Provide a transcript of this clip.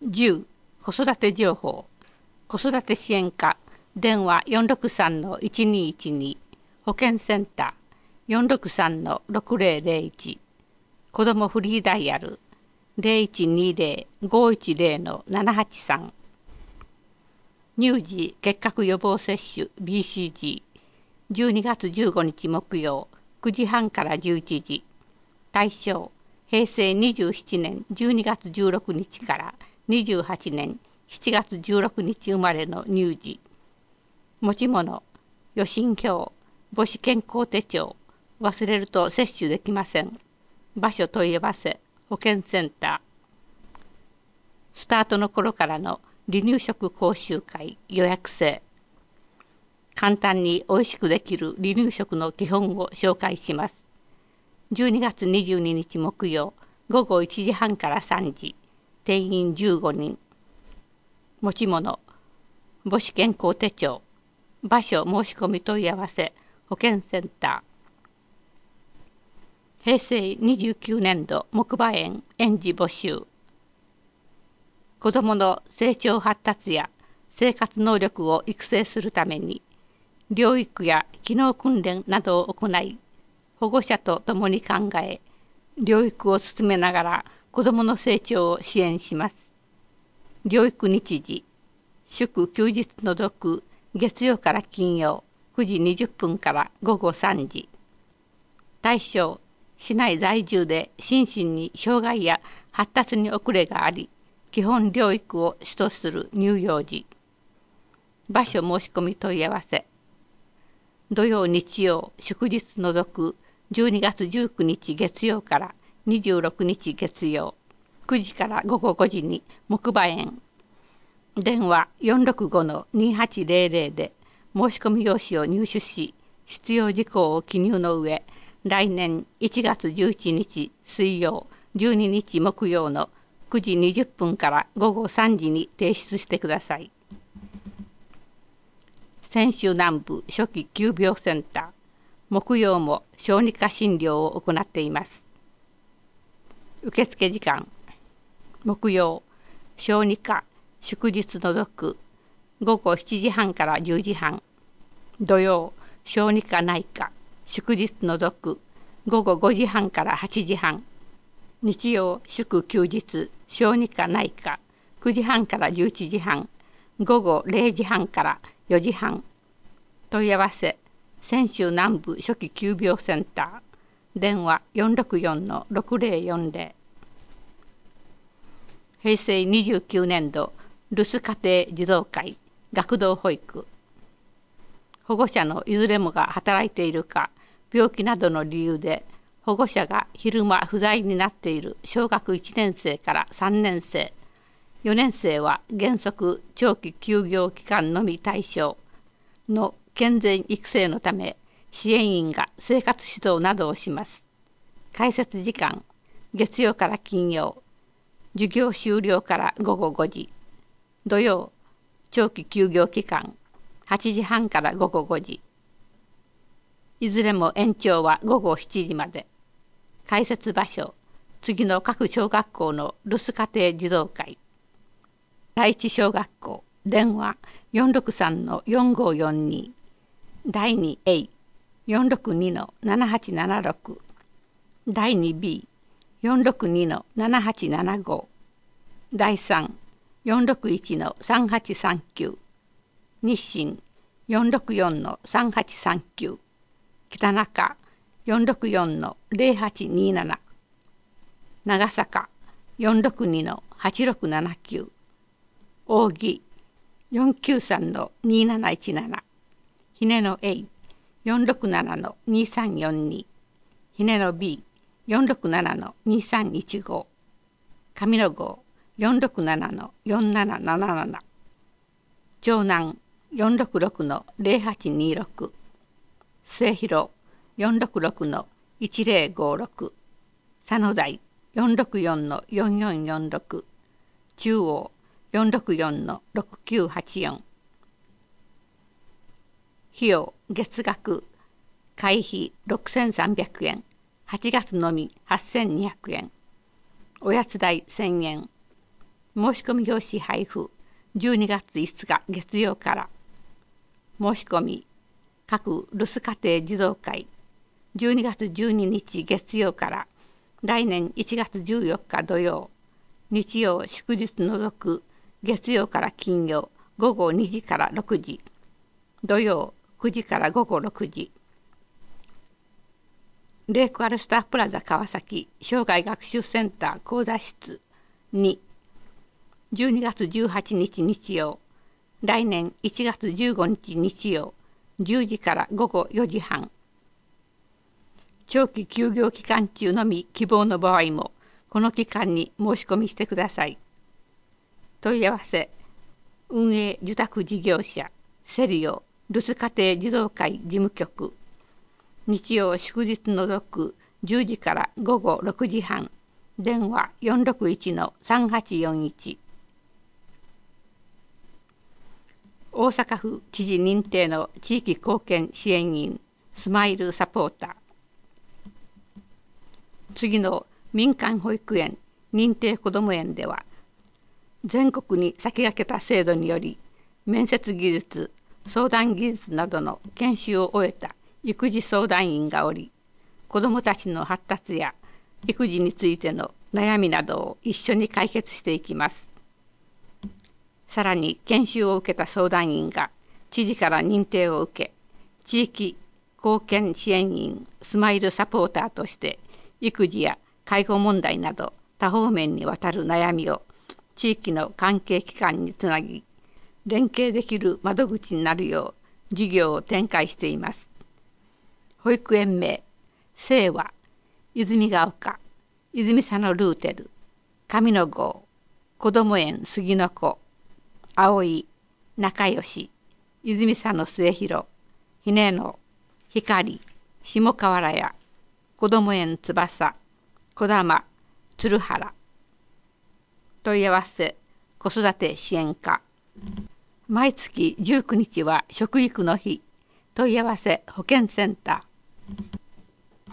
10、子育て情報。子育て支援課、電話463-1212、保健センター463-6001、子どもフリーダイヤル0120-510-783、乳児結核予防接種 BCG、12月15日木曜9時半から11時、対象、平成27年12月16日から28年7月16日生まれの乳児。持ち物、予診票、母子健康手帳、忘れると接種できません。場所問い合わせ、保健センター。スタートの頃からの離乳食講習会予約制。簡単においしくできる離乳食の基本を紹介します。12月22日木曜午後1時半から3時、定員15人。持ち物、母子健康手帳。場所申し込み問い合わせ、保健センター。平成29年度木馬園園児募集。子どもの成長発達や生活能力を育成するために、療育や機能訓練などを行い、保護者と共に考え、療育を進めながら子どもの成長を支援します。療育日時、祝休日除く月曜から金曜9時20分から午後3時。対象、市内在住で心身に障害や発達に遅れがあり、基本療育を主とする乳幼児。場所申し込み問い合わせ。土曜日曜祝日除く12月19日月曜から26日月曜9時から午後5時に木馬園。電話465-2800で申し込み用紙を入手し、必要事項を記入の上、来年1月11日水曜、12日木曜の9時20分から午後3時に提出してください。泉州南部初期急病センター、木曜も小児科診療を行っています。受付時間、木曜、小児科、祝日除く午後7時半から10時半。土曜、小児科内科、祝日除く午後5時半から8時半。日曜、祝休日、小児科内科、9時半から11時半。午後0時半から4時半。問い合わせ、泉州南部初期急病センター。電話464-6040。平成29年度留守家庭児童会学童保育。保護者のいずれもが働いているか、病気などの理由で保護者が昼間不在になっている小学1年生から3年生、4年生は原則長期休業期間のみ対象の健全育成のため、支援員が生活指導などをします。開設時間、月曜から金曜、授業終了から午後5時。土曜、長期休業期間、8時半から午後5時。いずれも延長は午後7時まで。開設場所、次の各小学校の留守家庭児童会。第一小学校、電話463-4542。第 2A、462-7876。第 2B、462-7875。第3、461-3839。日清464-3839。北中464-0827。長坂462-8679。扇493-2717。ひねの A 467-2342。ひねの B 467-2315。上の号467-4777。長南466-0826。末広466-1056。佐野台464-4446。中央464-6984。費用月額会費6300円、8月のみ8200円。おやつ代1000円。 申し込み用紙配布12月5日月曜から。申し込み各留守家庭児童会12月12日月曜から来年1月14日土曜、日曜祝日除く月曜から金曜午後2時から6時、土曜9時から午後6時。レイクアルスタープラザ川崎生涯学習センター講座室2、12月18日日曜、来年1月15日日曜10時から午後4時半。長期休業期間中のみ希望の場合もこの期間に申し込みしてください。問い合わせ運営受託事業者セリオ留守家庭児童会事務局、日曜祝日除く10時から午後6時半、電話 461-3841。 大阪府知事認定の地域貢献支援員スマイルサポーター。次の民間保育園認定こども園では、全国に先駆けた制度により面接技術、相談技術などの研修を終えた育児相談員がおり、子どもたちの発達や育児についての悩みなどを一緒に解決していきます。さらに研修を受けた相談員が知事から認定を受け、地域貢献支援員スマイルサポーターとして育児や介護問題など多方面にわたる悩みを地域の関係機関につなぎ、連携できる窓口になるよう事業を展開しています。保育園名清和、泉ヶ丘、泉佐野ルーテル、上野郷、こども園杉の子、葵、仲良し、泉佐野末広、ひねの、光、下河原屋、こども園翼、こだま、鶴原。問い合わせ子育て支援課。毎月19日は食育の日。問い合わせ保健センター。